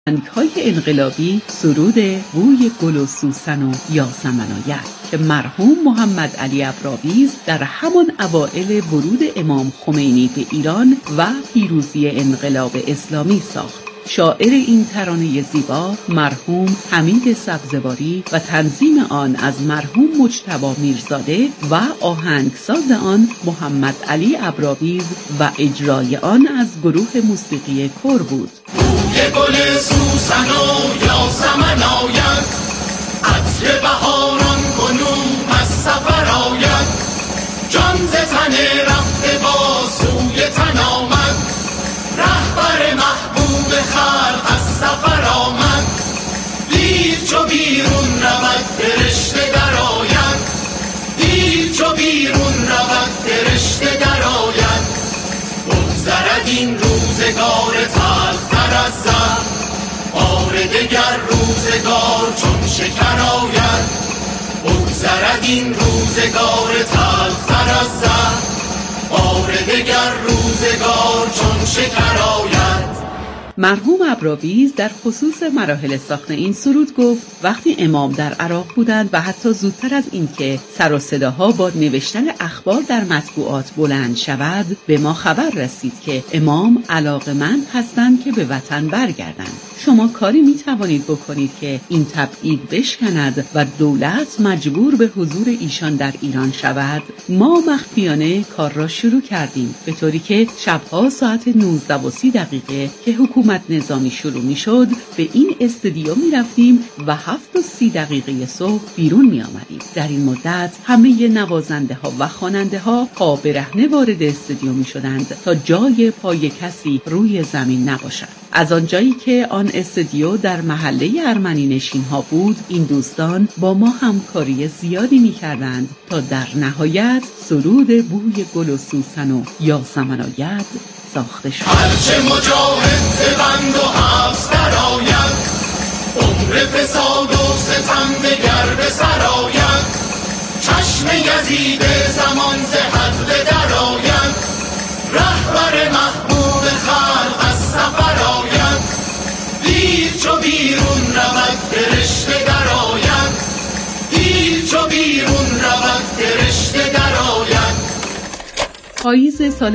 آهنگ‌های انقلابی سرود بوی گل و سوسن و یاسمن آید که مرحوم محمد علی ابراویز در همان اوائل ورود امام خمینی به ایران و پیروزی انقلاب اسلامی ساخت. شاعر این ترانه زیبا مرحوم حمید سبزواری و تنظیم آن از مرحوم مجتبی میرزاده و آهنگساز آن محمد علی ابراویز و اجرای آن از گروه موسیقی کور بود. بوی گل سوسن و یاسمن آید، عطر بهاران کنون از سفر آید، جان ز تن رفته با سوی تن آمد، رهبر محبوب خلق از سفر آمد، دیر چو بیرون رود فرشته در آید، دیر چو بیرون رود فرشته در آید، بگذرد این روزگار تلختر از زر، بار دگر روزگار چون شکر آید، بگذرد این روزگار تلختر از زر، بار دگر روزگار چون شکر آید. مرحوم ابراویز در خصوص مراحل ساخت این سرود گفت وقتی امام در عراق بودند و حتی زودتر از اینکه سر و صداها با نوشتن اخبار در مطبوعات بلند شود، به ما خبر رسید که امام علاقه‌مند هستند که به وطن برگردند. شما کاری می توانید بکنید که این تبعید بشکند و دولت مجبور به حضور ایشان در ایران شود؟ ما مخفیانه کار را شروع کردیم، به طوری که شبها ساعت 19:30 که حکومت نظامی شروع می شد به این استودیو می رفتیم و 7:30 صبح بیرون می آمدیم. در این مدت همه نوازنده ها و خواننده ها پا برهنه وارد استودیو می شدند تا جای پای کسی روی زمین نباشد. از آنجایی که آن استودیو در محله ارمنی نشین ها بود، این دوستان با ما همکاری زیادی می کردند تا در نهایت سرود بوی گل و سوسن و یاسمن آید ساخته شد. هرچه مجاهد ز بند و حبس در آید، عمر فساد و ستم دگر به سر آید، چشم یزید زمان ز حد در آید، رهبر محبوب خلق از سفر آید، دیر چو بیرون رود فرشته در آید، دیر چو بیرون رود فرشته در آید. پاییز سال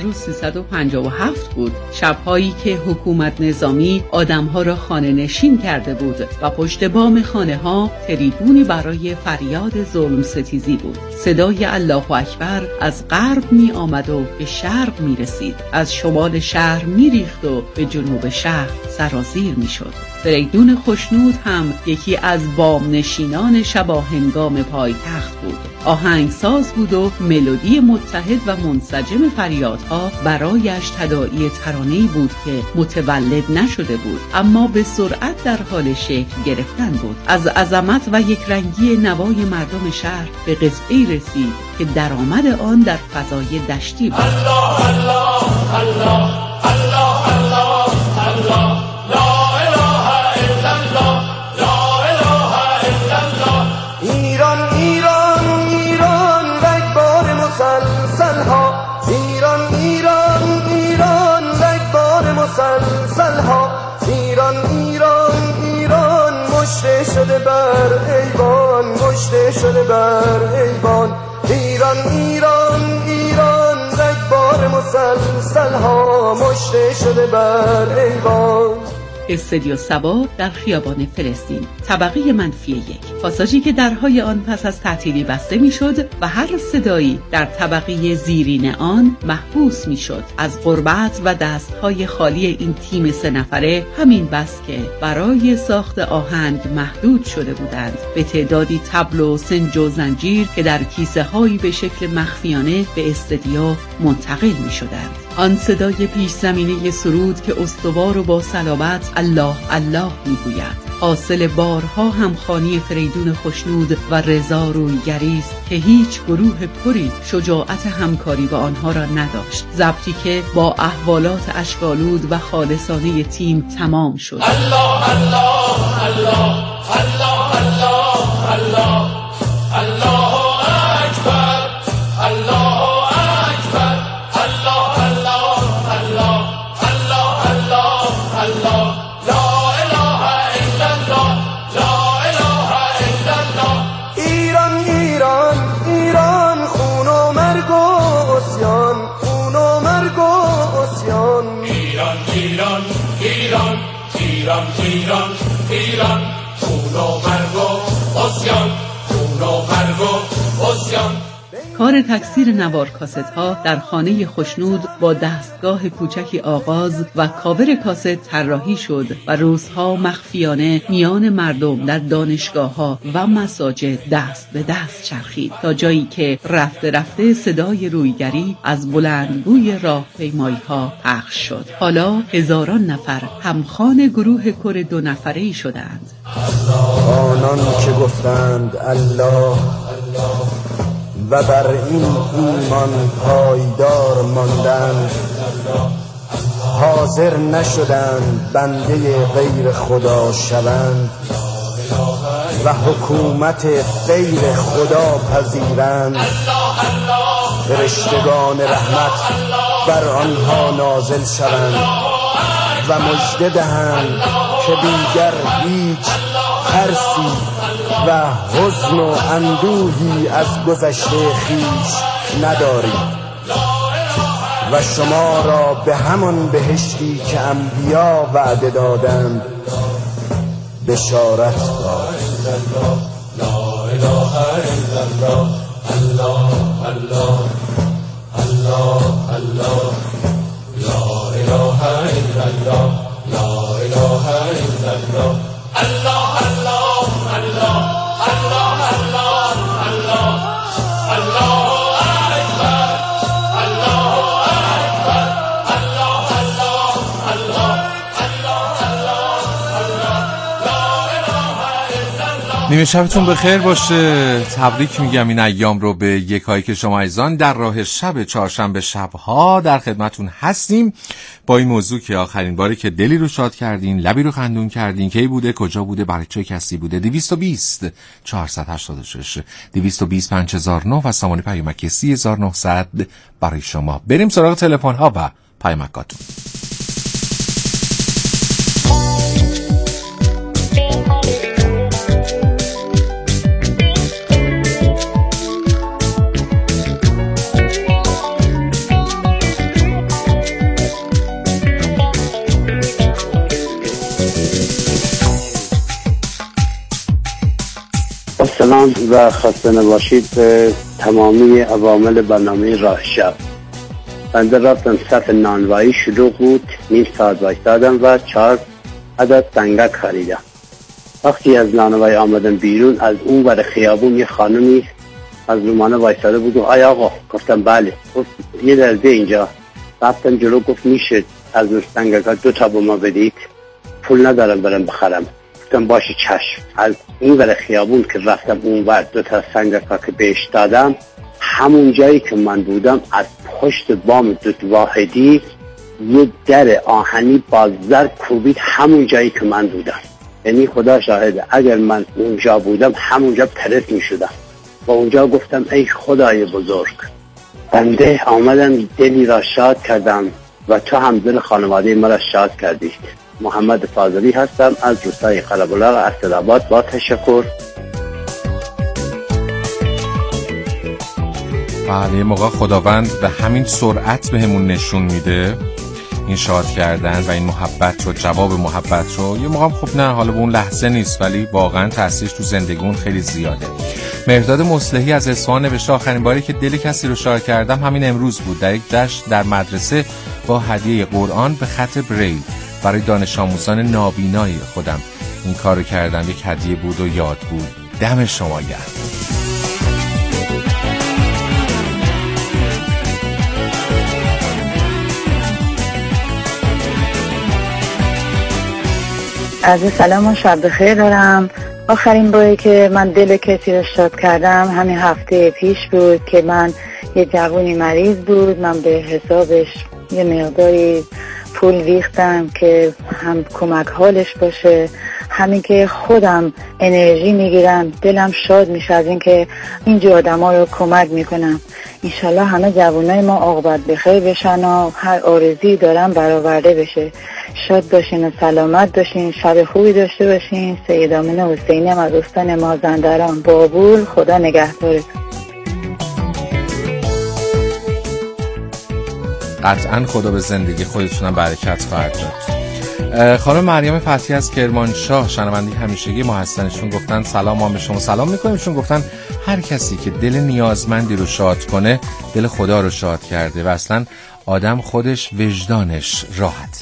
1357 بود، شب‌هایی که حکومت نظامی آدم‌ها را خانه نشین کرده بود و پشت بام خانه‌ها تریبونی برای فریاد ظلم ستیزی بود. صدای الله اکبر از غرب می آمد و به شرق می رسید، از شمال شهر می ریخت و به جنوب شهر سرازیر می شد. فریدون خوشنود هم یکی از بام نشینان شباهنگام پایتخت بود. آهنگساز بود و ملودی متحد و منسجم فریادها برایش تداعی ترانه‌ای بود که متولد نشده بود، اما به سرعت در حال شکل گرفتن بود. از عظمت و یکرنگی نوای مردم شهر به قطعه‌ای رسید که درآمد آن در فضای دشتی بود. الله الله الله الله الله الله لا اله الا الله لا اله الا الله. ایران ایران ایران رگبار مسلسل ها، ایران ایران ایران رگبار مسلسل ها، ایران ایران ایران مشته شده بر ایوان، مشته شده بر ایوان، ایران ایران ایران رگبار مسلسل ها، مشته شده بر ایوان. استودیو سبا در خیابان فلسطین، طبقه -1، پاساژی که درهای آن پس از تعطیلی بسته میشد و هر صدایی در طبقه زیرین آن محبوس میشد. از غربت و دستهای خالی این تیم 3 نفره همین بس که برای ساخت آهنگ محدود شده بودند به تعدادی طبل و سنج و زنجیر که در کیسه هایی به شکل مخفیانه به استودیو منتقل میشدند. آن صدای پیش زمینه سرود که استوار و با صلابت الله الله میگوید، حاصل بارها همخوانی فریدون خوشنود و رضا رویگری است که هیچ گروه پری شجاعت همکاری با آنها را نداشت. ضبطی که با احوالات اشک‌آلود و خالصانه تیم تمام شد. الله الله الله الله الله الله الله اکبر الله اکبر الله الله الله الله الله الله لا ایران ایران ایران، خون و مرگ و عصیان، خون و مرگ و عصیان. کار تکثیر نوار کاست ها در خانه خوشنود با دستگاه کوچکی آغاز و کاور کاست طراحی شد و روزها مخفیانه میان مردم در دانشگاه ها و مساجد دست به دست چرخید تا جایی که رفته رفته صدای رویگری از بلندگوی راهپیمایی ها پخش شد. حالا هزاران نفر همخوان گروه کر 2 نفره‌ای شدند. آنان که گفتند الله و بر این ایمان پایدار ماندند، حاضر نشدند بنده غیر خدا شوند و حکومت غیر خدا پذیرند. فرشتگان رحمت بر آنها نازل شوند و مژده دهند که دیگر هیچ ترسی و حزن و اندوهی از گذشته خویش ندارید و شما را به همان بهشتی که انبیا وعده دادند بشارت داد. لا اله الا الله، الله الله الله الله، لا اله الا الله، لا اله الا الله، الله الله الله الله الله الله، الله اکبر، الله اکبر، الله الله الله الله. نیمه شبتون بخیر باشه. تبریک میگم این ایام رو به یکایی که شما عزیزان در راه شب چهارشنبه شبها در خدمتون هستیم با این موضوع که آخرین باری که دلی رو شاد کردین، لبی رو خندون کردین، کی بوده، کجا بوده، برای چه کسی بوده. 220 486 220 5009 و سامانه پیامکی 3900 برای شما. بریم سراغ تلفن ها و پیامکاتون. سلام و خسته نباشید به تمامی عوامل برنامه راه شب. بنده رفتم صف نانوایی شلوغ بود، نیم ساعت وایسادم و 4 عدد سنگک خریدم. وقتی از نانوایی آمدم بیرون، از اون ور خیابون یه خانمی از رومانه وایساده بود و آیا آقا؟ گفتم بله. گفت یه درجه اینجا. رفتم جلو، گفت میشه از اون سنگک ها 2 تا به ما بدید؟ پول ندارم برم بخرم. گفتم باشه چشم. از این ور خیابون که رفتم اون ور 2 تا سنگک که بهش دادم، همون جایی که من بودم از پشت بام دوت واحدی یه در آهنی با زر کوبید همون جایی که من بودم. یعنی خدا شاهده اگر من اونجا بودم همونجا پرت می شدم و اونجا گفتم ای خدای بزرگ، بنده آمدم دلی را شاد کردم و تو هم دل خانواده ما را شاد کردید. محمد فاضلی هستم از روستای قلعه‌بلاغ اسدآباد. با تشکر. بله، موقع خداوند به همین سرعت بهمون نشون میده این شاد کردن و این محبت رو، جواب محبت رو. یه موقع خب نه، حالا به اون لحظه نیست ولی واقعا تاثیرش تو زندگیمون خیلی زیاده. مهرداد مصلحی از اصفهان نوشته آخرین باری که دل کسی رو شاد کردم همین امروز بود، در یک جشن در مدرسه با هدیه قرآن به خط بریل برای دانش آموزان نابینای خودم. این کارو کردم، یک هدیه بود و یاد بود. دم شما گرم. از سلام و شب بخیر دارم. آخرین باری که من دل کسی رو شاد کردم همین هفته پیش بود که من یه جوونی مریض بود، من به حسابش یه مقداری پول ریختم که هم کمک حالش باشه، همین که خودم انرژی میگیرم، دلم شاد میشه از این که اینجور آدم ها رو کمک میکنم. انشالله همه جوانای ما عاقبت بخیر بشن و هر آرزویی دارن برآورده بشه. شاد باشین و سلامت باشین، شب خوبی داشته باشین. سید آمنه حسینی از استان مازندران بابول. خدا نگهدارتون. قطعا خدا به زندگی خودتونم برکت خواهد داد. خانم مریم فتحی از کرمانشاه شنوندی همیشگی ما هستنشون گفتن سلام، ما به شما سلام میکنیم. شون گفتن هر کسی که دل نیازمندی رو شاد کنه دل خدا رو شاد کرده و اصلا آدم خودش وجدانش راحت.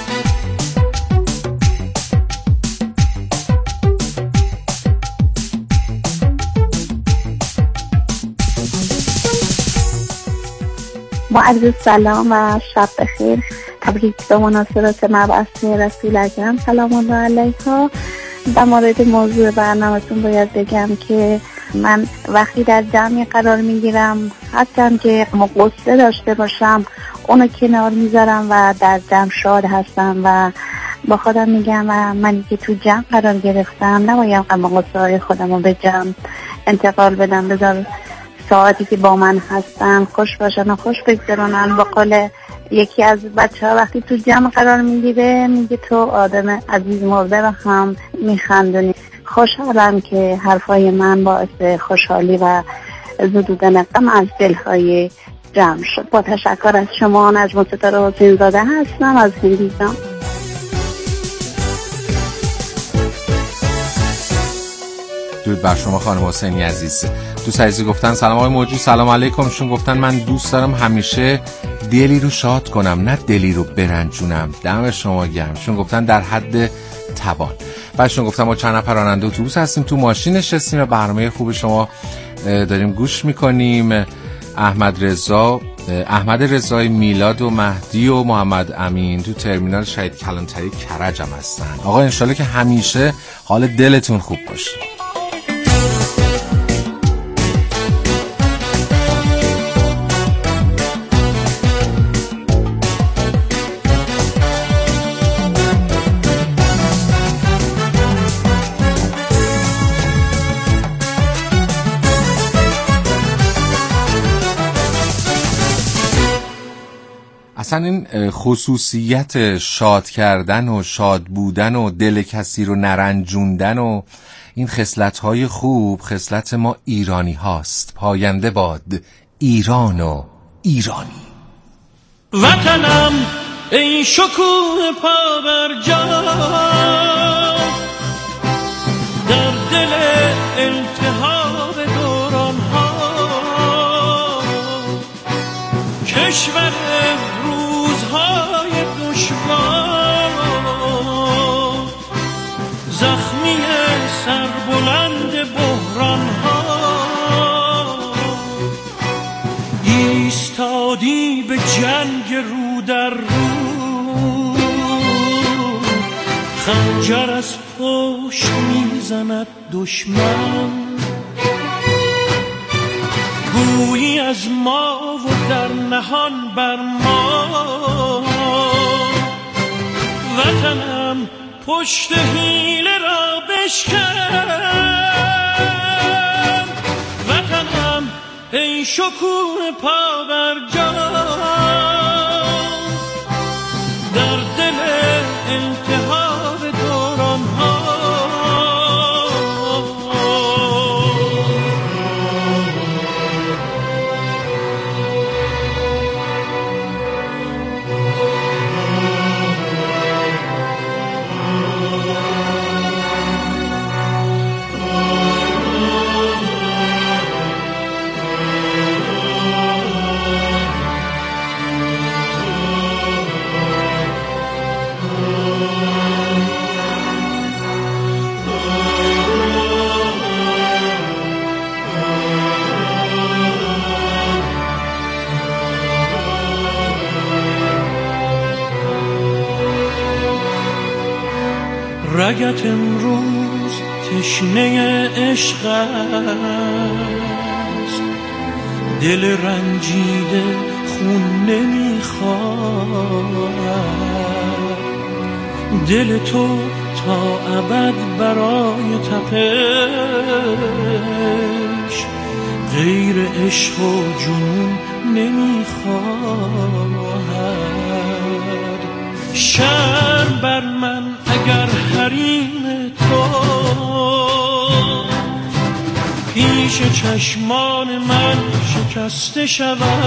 با عرض سلام و شب بخیر. تبریک به مناسبت مبعث رسول اکرم سلام الله علیها. در مورد موضوع برنامه‌تون باید بگم که من وقتی در جمعی قرار میگیرم هرچند که قصه داشته باشم اونو کنار میذارم و در جمع شاد هستم و با خودم میگم و منی که تو جمع قرار گرفتم نباید غم و غصه‌های خودم رو به جمع انتقال بدم. بذار ساعتی که با من هستن خوش باشن و خوش بگذرونن. با قول یکی از بچه‌ها وقتی تو جمع قرار میگیره میگه تو آدم عزیز مرده و هم میخندونی. خوشحالم که حرفای من باعث خوشحالی و زدودن غم از دلهای جمع شد. با تشکر از شما. نجم ستاره حسین زاده هستم از هندوستان. درود بر شما خانم حسینی عزیز. دوست عزیزی گفتن سلام آقای موجی، سلام علیکم. شون گفتن من دوست دارم همیشه دلی رو شاد کنم نه دلی رو برنجونم. دم شما گرم. شون گفتن در حد توان. بعدشون گفتم ما چند نفر راننده اتوبوس هستیم تو ماشین نشستیم و برنامه خوب شما داریم گوش میکنیم. احمد رضای، میلاد و مهدی و محمد امین تو ترمینال شهید کلانتری کرج هم هستن. آقا انشالله که همیشه حال دلتون خوب باشه. اصلا این خصوصیت شاد کردن و شاد بودن و دل کسی رو نرنجوندن و این خصلت‌های خوب خصلت ما ایرانی هاست. پاینده باد ایران و ایرانی. وطنم ای شکوه پابرجا در دل التهاب دوران‌ها، کشور روزهای دشوار، زخمی سربلند بحران‌ها، ایستادی به جنگ رو در رو، خنجر از پشت میزند دشمن، گویی از ما و در نهان بر ما. وطنم پشت حیله را بشکن، وطنم ای شکوه پابرجا در دل التهاب دوران‌ها. رگت امروز تشنه عشق است، دل رنجیده خون نمیخواد، دل تو تا ابد برای تپش غیر عشق و جنون نمیخواد. شرم بر من اگر حریم تو پیش چشمان من شکسته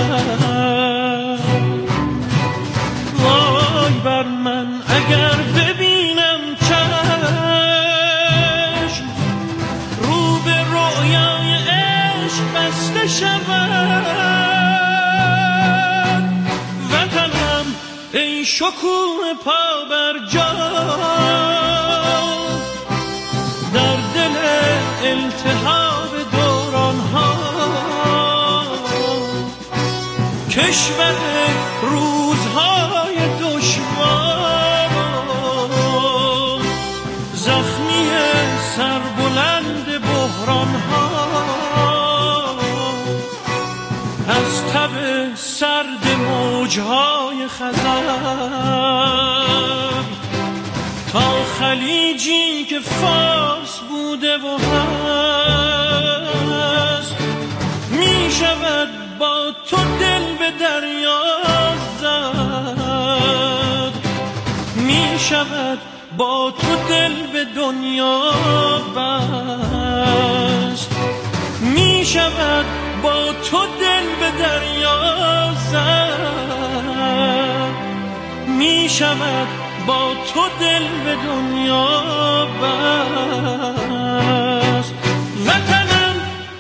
شود. وای بر من اگر شکوه پا بر جا در دل التهاب دوران ها کشور روزهای دشوار زخمی سربلند بحران ها از تب سرد موجهای خزر تا خلیجی که فارس بوده و هست می شود با تو دل به دریا زد می شود با تو دل به دنیا بست می شود با تو دل به دریا زد می شود با تو دل به دنیا بست وطنم.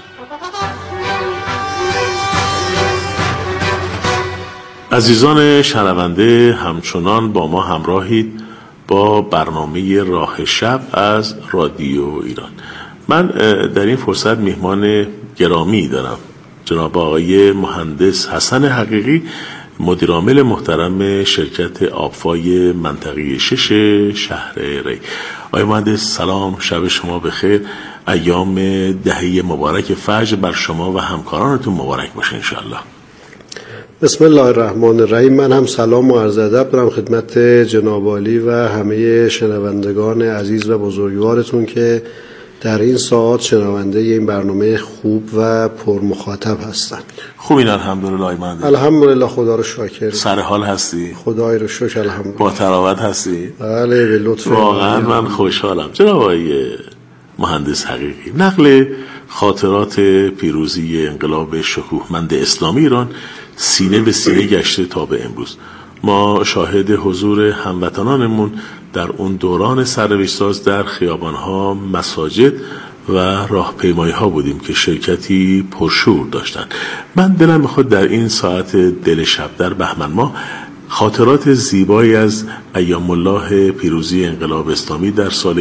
عزیزان شنونده همچنان با ما همراهید با برنامه راه شب از رادیو ایران. من در این فرصت میهمان گرامی دارم، جناب آقای مهندس حسن حقیقی، مدیرعامل محترم شرکت آبفای منطقه 6 شهر ری. آقای مهندس سلام، شب شما بخیر، ایام دهه مبارک فجر بر شما و همکارانتون مبارک باشه انشالله. بسم الله الرحمن الرحیم. من هم سلام و عرض ادب دارم خدمت جناب عالی و همه شنوندگان عزیز و بزرگوارتون که در این ساعت شنونده این برنامه خوب و پر مخاطب هستن. خوبین الحمدلله مهندس؟ الحمدلله، خدا رو شاکر. سر حال هستی؟ خدای رو شکر الحمدلله. با تراوت هستی؟ بله به لطف. واقعا من خوشحالم. جناب آقای مهندس حقیقی، نقل خاطرات پیروزی انقلاب شکوهمند اسلامی ایران سینه به سینه گشته تا به امروز. ما شاهد حضور هموطنانمون در اون دوران سرنوشت‌ساز در خیابان‌ها، مساجد و راهپیمایی‌ها بودیم که شرکتی پرشور داشتن. من دلم میخواد در این ساعت دل شب در بهمن ماه خاطرات زیبایی از ایام الله پیروزی انقلاب اسلامی در سال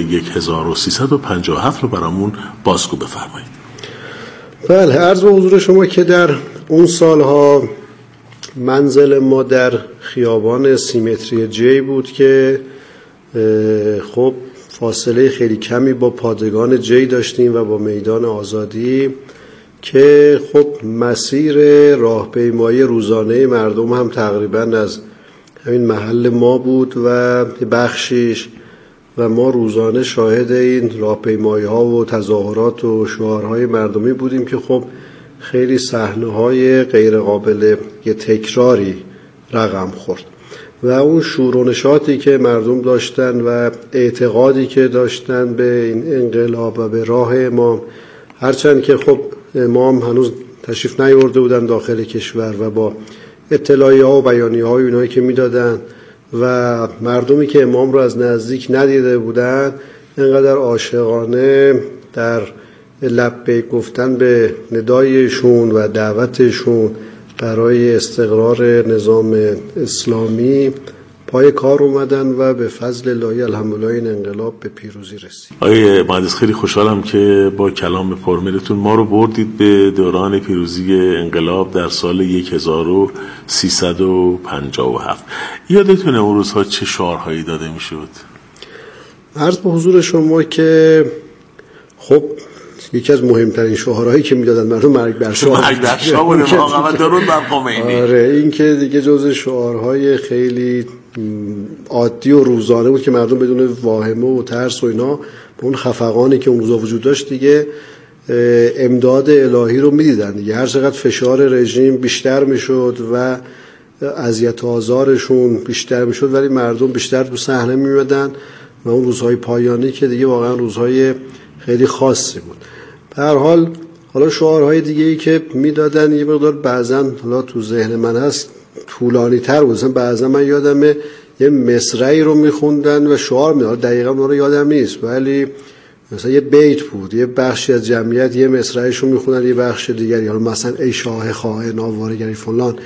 1357 رو برامون بازگو بفرمایید. بله، عرض به حضور شما که در اون سالها منزل ما در خیابان سیمتری جی بود که خب فاصله خیلی کمی با پادگان جی داشتیم و با میدان آزادی که خب مسیر راهپیمایی روزانه مردم هم تقریبا از همین محل ما بود و بخشیش و ما روزانه شاهد این راهپیمایی ها و تظاهرات و شعارهای مردمی بودیم که خب خیلی صحنه‌های غیر قابل تکراری رقم خورد و اون شور و نشاطی که مردم داشتن و اعتقادی که داشتن به این انقلاب و به راه امام، هرچند که خب امام هنوز تشریف نیاورده بودن داخل کشور و با اطلاعیه ها و بیانیه های اونایی که میدادن و مردمی که امام رو از نزدیک ندیده بودن اینقدر عاشقانه در لبیک گفتن به ندایشون و دعوتشون برای استقرار نظام اسلامی پای کار اومدن و به فضل الهی الحمدلله این انقلاب به پیروزی رسید. آقای مهندس خیلی خوشحالم که با کلام پرمیرتون ما رو بردید به دوران پیروزی انقلاب در سال 1357. یادتونه اون روزها چه شعارهایی داده میشد؟ عرض به حضور شما که خب یکی از مهمترین شعارهایی که میدادن مردم مرگ بر شاه، مرگ بر شاه بود واقعا، درود بر خمینی. آره، این که دیگه جزء شعارهای خیلی عادی و روزانه بود که مردم بدون واهمه و ترس و اینا به اون خفقانی که اون روزا وجود داشت دیگه امداد الهی رو میدیدن دیگه. هر چقدر فشار رژیم بیشتر میشد و اذیت و آزارشون بیشتر میشد ولی مردم بیشتر تو صحنه میومدن و اون روزهای پایانی که دیگه واقعا روزهای خیلی خاصی بود. به هر حال حالا شعارهای دیگه ای که میدادن یه مقدار بعضن حالا تو ذهن من هست طولانی تر بود. مثلا بعضا من یادمه یه مصرعی رو میخوندن و شعار میدادن، دقیقا اون رو یادم نیست ولی مثلا یه بیت بود، یه بخشی از جمعیت یه مصرعیشو میخوندن، یه بخش دیگری حالا مثلا ای شاه خائن آوارگری فلان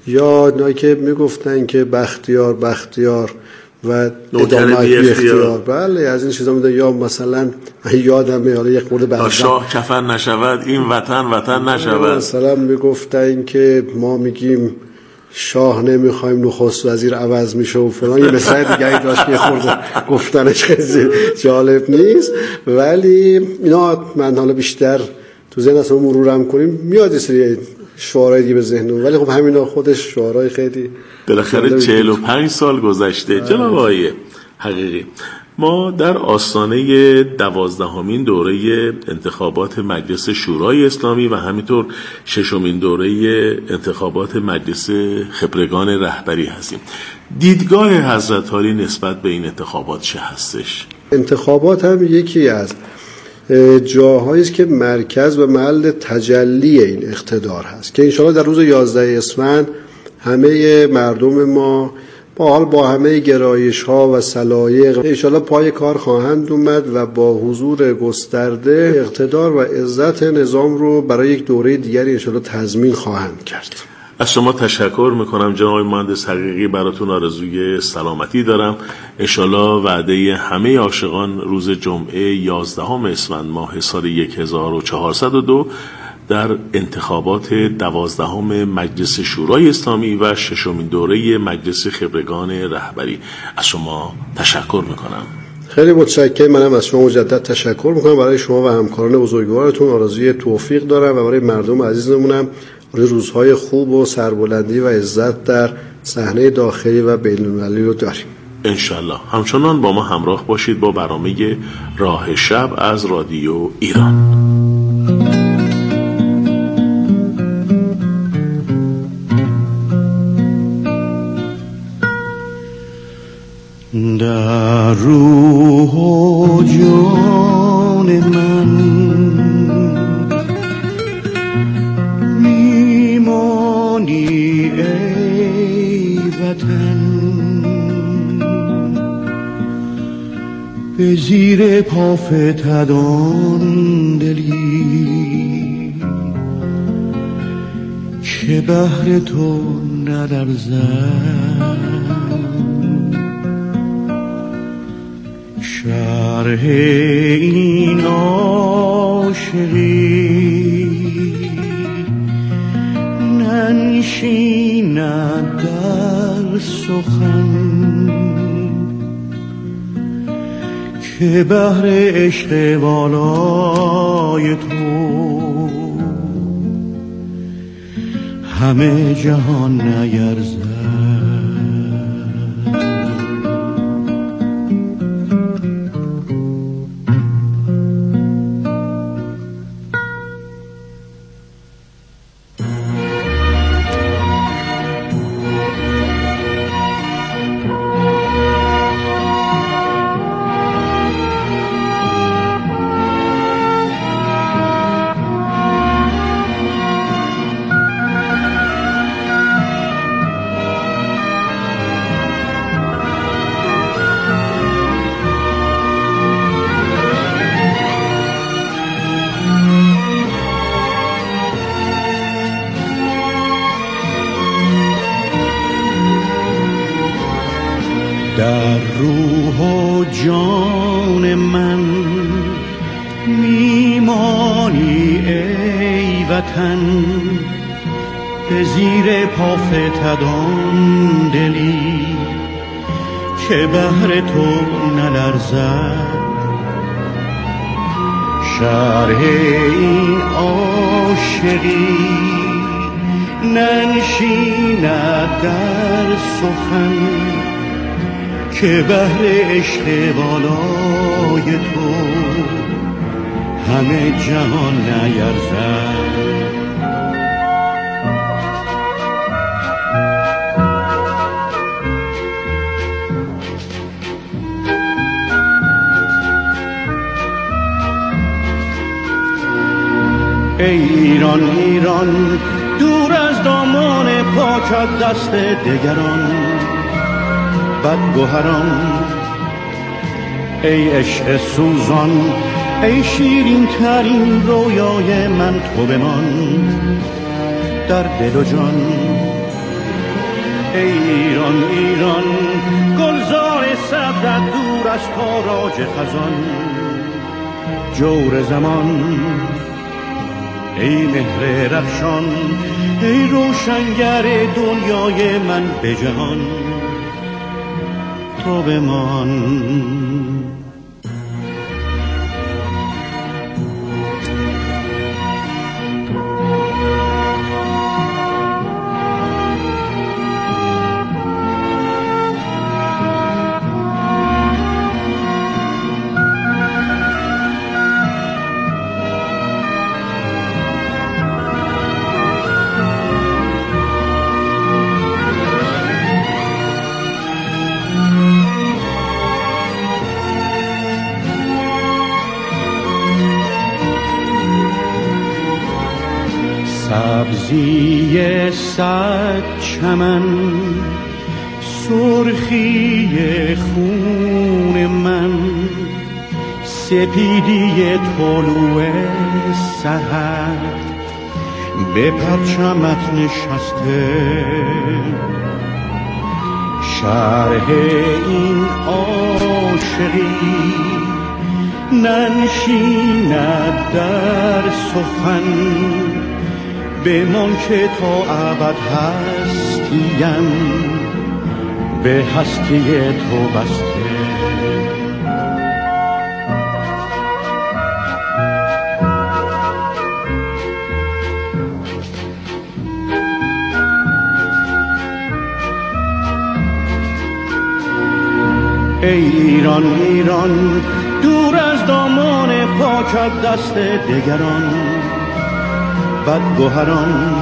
یا اینا که میگفتن که بختیار و ادامه بی اختیار، بله از این چیزا میدن. یا مثلا یادمه حالا یک خورده تا شاه کفن نشود این وطن نشود. مثلا میگفتن که ما میگیم شاه نمیخوایم نخست وزیر عوض میشه و فلان. یه مثال دیگه داشت که خورده گفتنش خیلی جالب نیست، ولی اینا من حالا بیشتر تو ذهن اصلا مرورم کنیم میاد سری شعارهای دیگه به ذهنم، ولی خب همینا خودش شعارهای خیلی بالاخره 45 سال گذشته. جناب آقای حقیقی، ما در آستانه 12مین دوره انتخابات مجلس شورای اسلامی و همینطور 6مین دوره انتخابات مجلس خبرگان رهبری هستیم. دیدگاه حضرت عالی نسبت به این انتخابات چه هستش؟ انتخابات هم یکی از جاهایی است که مرکز و محل تجلی این اقتدار هست که انشاءالله در روز 11 اسفند همه مردم ما با همه گرایش ها و سلایق انشاءالله پای کار خواهند اومد و با حضور گسترده اقتدار و عزت نظام رو برای یک دوره دیگری انشاءالله تضمین خواهند کرد. از شما تشکر میکنم جناب مهندس حقیقی، براتون آرزوی سلامتی دارم. انشالله وعده همه عاشقان روز جمعه 11 اسفند ماه سال 1402 در انتخابات 12 مجلس شورای اسلامی و 6مین دوره مجلس خبرگان رهبری. از شما تشکر میکنم. خیلی متشکرم. منم از شما مجدد تشکر میکنم. برای شما و همکاران بزرگوارتون آرزوی توفیق دارم و برای مردم عزیزمونم روزهای خوب و سربلندی و عزت در صحنه داخلی و بین‌المللی رو داریم انشالله. همچنان با ما همراه باشید با برنامه راه شب از رادیو ایران. در روح و جان من میمانی ای وطن، به زیر پا فتدان دلی که بهر تو نلرزد. شرح این عاشقی ننشیند در سخن که بهر عشق والای تو همه جهان نیرزد. در روح و جان من میمانی ای وطن، به زیر پا فتدان دلی که بهر تو نلرزد. شرح این عاشقی ننشیند در سخن که بهر عشق والای تو همه جهان نیرزد. ای ایران ایران دور از دامان پاکت دست دگران بدگوهران، ای عشق سوزان ای شیرین ترین رویای من تو بمان در دل و جان. ای ایران ایران گلزار صبرت دور از تاراج خزان جور زمان ای مهر رخشان ای روشنگر دنیای من به جهان تو بمان سبزی صد چمن سرخی خون من سپیدی طلوع سحر به پرچمت نشسته شرح این عاشقی ننشیند در سخن بمان که تا ابد هستیم به هستی تو بسته ای ایران ایران دور از دامان پاکت دست دگران بدگوهران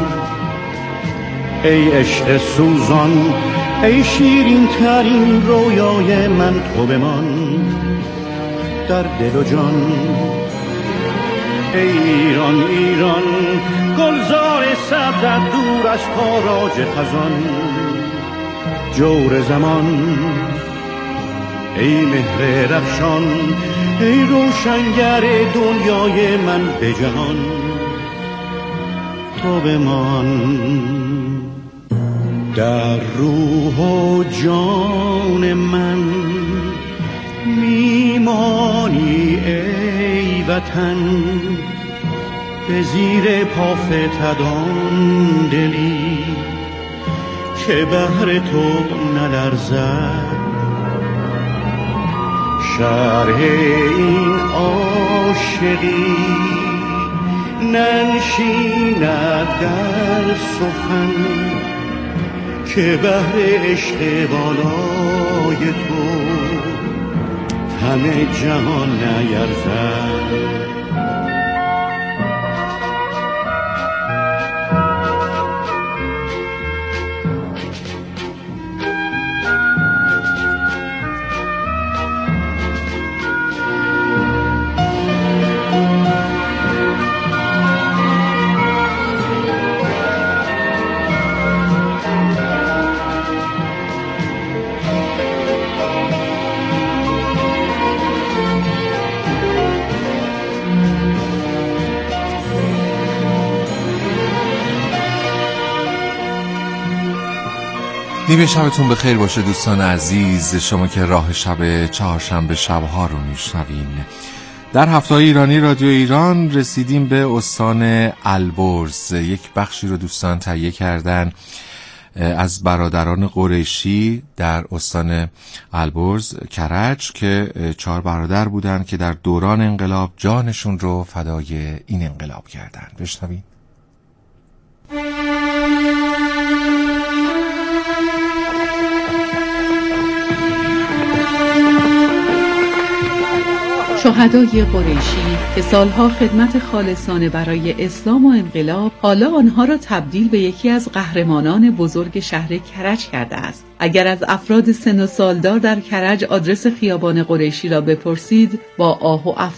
ای عشق سوزان ای شیرین ترین رویای من تو بمان در دل و جان ای ایران ایران گلزار صبرت دور از تاراج خزان جور زمان ای مهر رخشان ای روشنگر دنیای من به جهان تو بمان در روح و جان من میمانی ای وطن به زیر پا فتدان دلی که بهر تو نلرزد شرح این عاشقی ننشیند در سخن که بهر عشق بالای تو همه جهان نیرزد نیمه شبتون بخیر باشه دوستان عزیز، شما که راه شب چهارشنبه شبها رو میشنوین. در هفته‌های ایرانی رادیو ایران رسیدیم به استان البرز. یک بخشی رو دوستان تهیه کردن از برادران قریشی در استان البرز کرج که 4 برادر بودن که در دوران انقلاب جانشون رو فدای این انقلاب کردن. بشنوین. شهدای قریشی که سالها خدمت خالصانه برای اسلام و انقلاب حالا آنها را تبدیل به یکی از قهرمانان بزرگ شهر کرج کرده است. اگر از افراد سن و سالدار در کرج آدرس خیابان قریشی را بپرسید با آه و